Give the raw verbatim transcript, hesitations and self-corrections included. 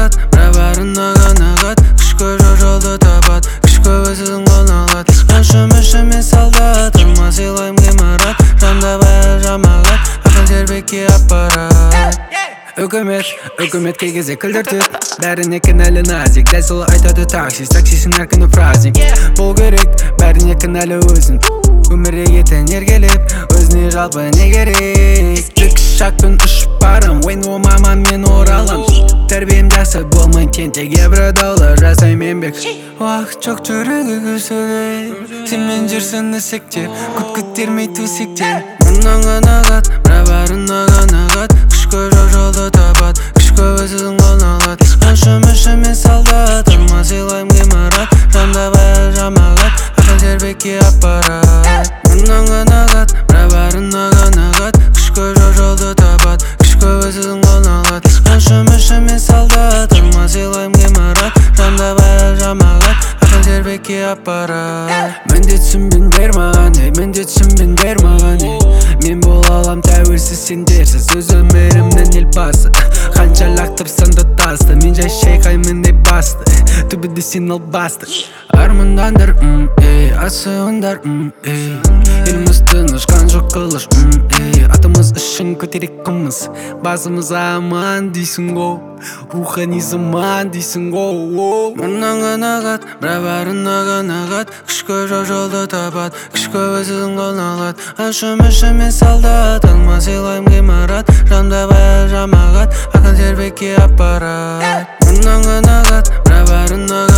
ағат, бірақ барына ғана ағат. Күш көп жоқ жолды табат, күш көп өзінің қолына алады. Қаншым ішіме солдат, ырма сыйлайым ғимарат. Жанда бая жамағат, ақын тербекке аппарат. Үкімет, үкімет кей кезде күлдіртеді, бәріне кінәлі назик. Дәл солай айтады таксист, таксисің әр күні праздник. Бұл керек, бәріне кінәлі өзін. Өмірге етін ергелеп, өзіне жалпы не керек. Жүк шақпын ұшып барам, ойын о маман мен оралам. Тәрбием жақсы болмай тентек, ебір даулар жасайм еңбек. Уақыт жоқ жүрегі күсіліп, сенмен жүрсін ісіктеп, күт күттермей төсектеп. Мұнан ғана ағат, бірақ барына ғана ағат. Күш көп жоқ жолды табат, күш көп өзінің қолына алады. Қаншым ішіме солдат, ырма сыйлайым ғимарат. Жанда бая жамағат, ақын тербекке аппарат. Мұнан ғана ағат, бірақ барына ғана ағат. Күш көп жоқ жолды табат, күш көп өзінің қолына алады. Қаншым ішіме солдат, ырма сыйлайым ғимарат. Жанда бая жамағат, ақын тербекке аппарат. Міндетсің бен бер маған, ей, міндетсің бен бер маған, ей. Мен бола алам тәуелсіз, сендерсіз, өз өмірімнің елбасы. Қанша лақтырсам да тасты, мен жай шайқаймын деп басты. Түбіде сен ал басты. Армандандыр, ей, асығындар, ей. Еліміз тынышқан жоқ қылыш, ей. Атымыз үшін көтерек қымыз, басымыз аман дейсің ғой, рухани заман дейсің ғой. Мұнан ғана ағат, бірақ барына ғана ағат. Күш көп жоқ жолды табат, күш көп өзінің қолына алады. Қаншым ішіме солдат, ырма сыйлайым ғимарат. Жанда бая жамағат, ақын тербекке аппарат. Мұнан ғана ағат, бірақ барына